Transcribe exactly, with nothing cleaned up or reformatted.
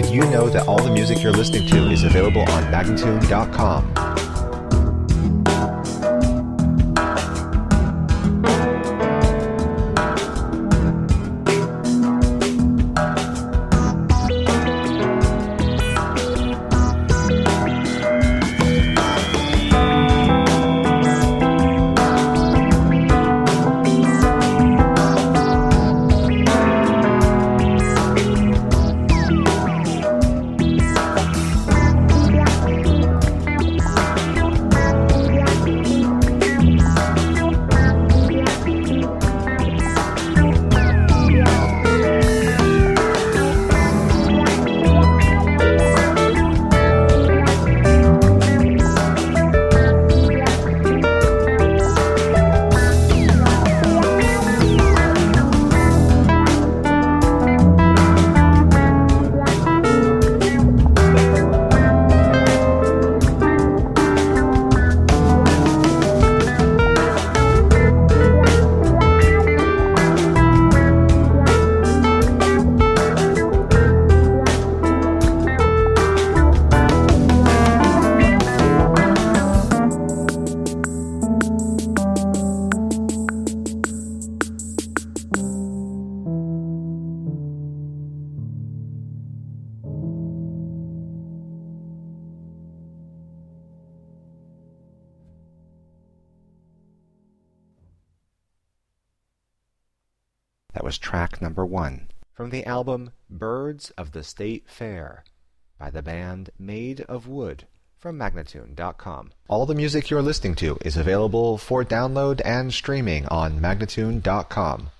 Did you know that all the music you're listening to is available on Magnatune dot com? That was track number one from the album Birds of the State Fair by the band Made of Wood from Magnatune dot com. All the music you're listening to is available for download and streaming on Magnatune dot com.